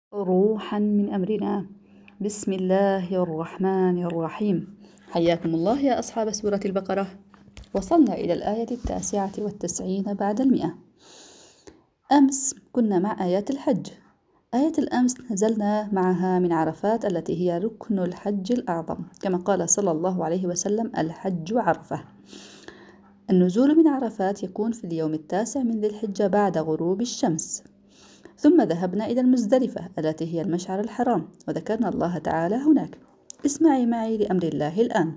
روحا من أمرنا. بسم الله الرحمن الرحيم. حياكم الله يا أصحاب سورة البقرة. وصلنا إلى الآية 99 بعد 100. أمس كنا مع آيات الحج. آية الأمس نزلنا معها من عرفات التي هي ركن الحج الأعظم، كما قال صلى الله عليه وسلم: الحج عرفة. النزول من عرفات يكون في اليوم 9 من ذي الحجة بعد غروب الشمس. ثم ذهبنا إلى المزدلفة التي هي المشعر الحرام، وذكرنا الله تعالى هناك. اسمعي معي لأمر الله الآن: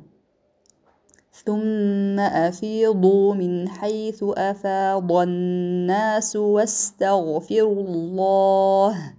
ثم أفيضوا من حيث أفاض الناس واستغفروا الله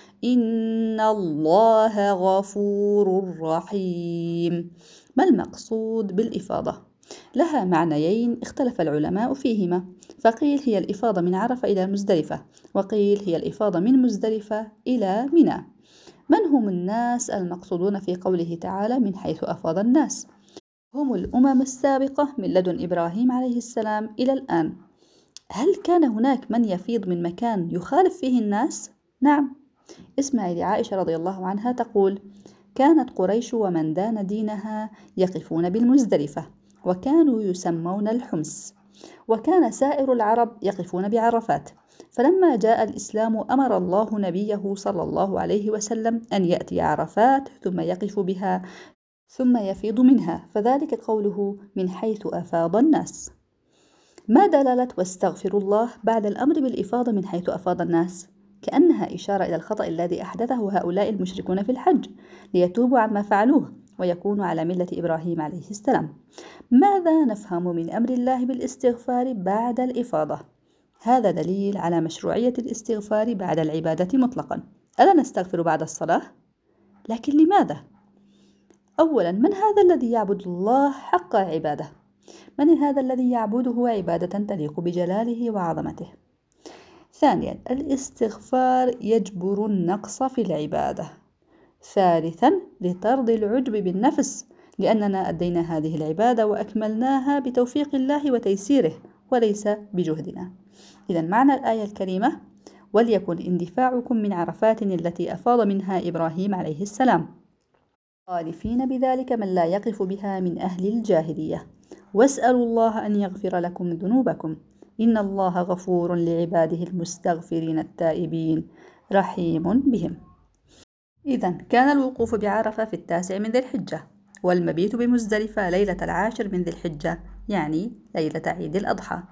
إن الله غفور رحيم. ما المقصود بالإفاضة؟ لها معنيين اختلف العلماء فيهما، فقيل هي الإفاضة من عرفة إلى مزدلفة، وقيل هي الإفاضة من مزدلفة إلى منى. من هم الناس المقصودون في قوله تعالى من حيث أفاض الناس؟ هم الأمم السابقة من لدن إبراهيم عليه السلام إلى الآن. هل كان هناك من يفيض من مكان يخالف فيه الناس؟ نعم. اسمعي لعائشة رضي الله عنها تقول: كانت قريش ومن دان دينها يقفون بالمزدلفة، وكانوا يسمون الحمص، وكان سائر العرب يقفون بعرفات. فلما جاء الإسلام أمر الله نبيه صلى الله عليه وسلم أن يأتي عرفات ثم يقف بها ثم يفيض منها، فذلك قوله من حيث أفاض الناس. ما دلالة واستغفروا الله بعد الأمر بالإفاضة من حيث أفاض الناس؟ كأنها إشارة إلى الخطأ الذي أحدثه هؤلاء المشركون في الحج ليتوبوا عما فعلوه ويكونوا على ملة إبراهيم عليه السلام. ماذا نفهم من أمر الله بالاستغفار بعد الإفاضة؟ هذا دليل على مشروعية الاستغفار بعد العبادة مطلقا. ألا نستغفر بعد الصلاة؟ لكن لماذا؟ أولا، من هذا الذي يعبد الله حق عباده؟ من هذا الذي يعبده عبادة تليق بجلاله وعظمته؟ ثانيا، الاستغفار يجبر النقص في العبادة. ثالثا، لطرد العجب بالنفس، لأننا أدينا هذه العبادة وأكملناها بتوفيق الله وتيسيره وليس بجهدنا. إذا معنى الآية الكريمة: وليكن اندفاعكم من عرفات التي أفاض منها إبراهيم عليه السلام، خالفين بذلك من لا يقف بها من أهل الجاهلية، واسألوا الله أن يغفر لكم ذنوبكم إن الله غفور لعباده المستغفرين التائبين رحيم بهم. إذا كان الوقوف بعرفة في 9 من ذي الحجة، والمبيت بمزدلفة ليلة 10 من ذي الحجة، يعني ليلة عيد الأضحى.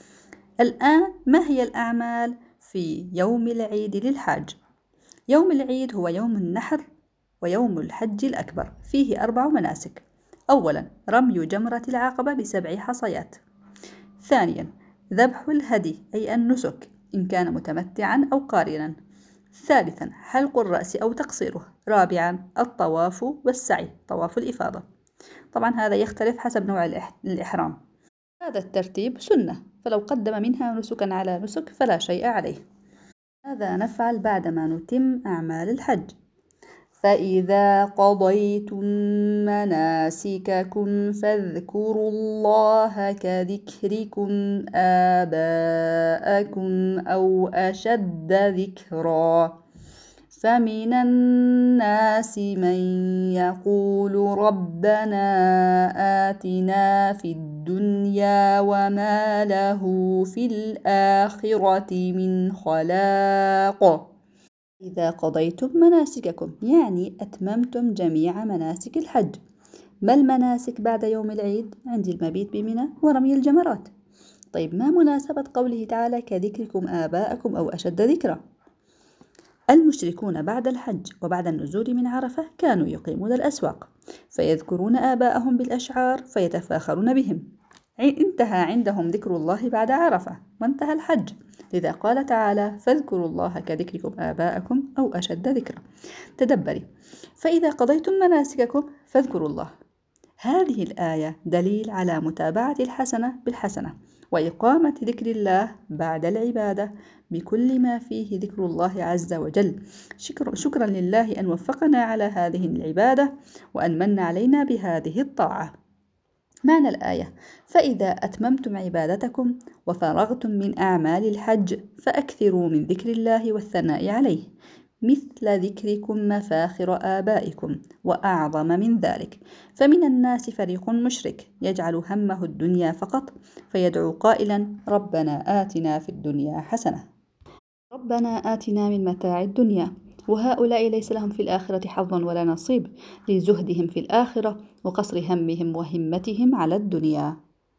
الآن ما هي الأعمال في يوم العيد للحاج؟ يوم العيد هو يوم النحر ويوم الحج الأكبر، فيه 4 مناسك. أولا، رمي جمرة العقبة ب7 حصيات. ثانيا، ذبح الهدي أي النسك إن كان متمتعا أو قارنا. ثالثا، حلق الرأس أو تقصيره. رابعا، الطواف والسعي، طواف الإفاضة. طبعا هذا يختلف حسب نوع الإحرام. هذا الترتيب سنة، فلو قدم منها نسكا على نسك فلا شيء عليه. ماذا نفعل بعدما نتم أعمال الحج؟ فإذا قضيتم مناسككم فاذكروا الله كذكركم آباءكم أو أشد ذكرا، فمن الناس من يقول ربنا آتنا في الدنيا وما له في الآخرة من خلاق. إذا قضيتم مناسككم يعني أتممتم جميع مناسك الحج. ما المناسك بعد يوم العيد؟ عندي المبيت بمنى ورمي الجمرات. طيب، ما مناسبة قوله تعالى كذكركم آباءكم أو أشد ذكرا؟ المشركون بعد الحج وبعد النزول من عرفة كانوا يقيمون الأسواق فيذكرون آباءهم بالأشعار فيتفاخرون بهم. انتهى عندهم ذكر الله بعد عرفة وانتهى الحج، لذا قال تعالى فاذكروا الله كذكركم آباءكم أو أشد ذكرا. تدبري: فإذا قضيتم مناسككم فاذكروا الله. هذه الآية دليل على متابعة الحسنة بالحسنة وإقامة ذكر الله بعد العبادة بكل ما فيه ذكر الله عز وجل. شكرا لله أن وفقنا على هذه العبادة وأن من علينا بهذه الطاعة. معنى الآية: فإذا أتممتم عبادتكم وفرغتم من أعمال الحج فأكثروا من ذكر الله والثناء عليه مثل ذكركم مفاخر آبائكم وأعظم من ذلك. فمن الناس فريق مشرك يجعل همه الدنيا فقط، فيدعو قائلا: ربنا آتنا في الدنيا حسنة. ربنا آتنا من متاع الدنيا، وهؤلاء ليس لهم في الآخرة حظ ولا نصيب، لزهدهم في الآخرة وقصر همهم وهمتهم على الدنيا.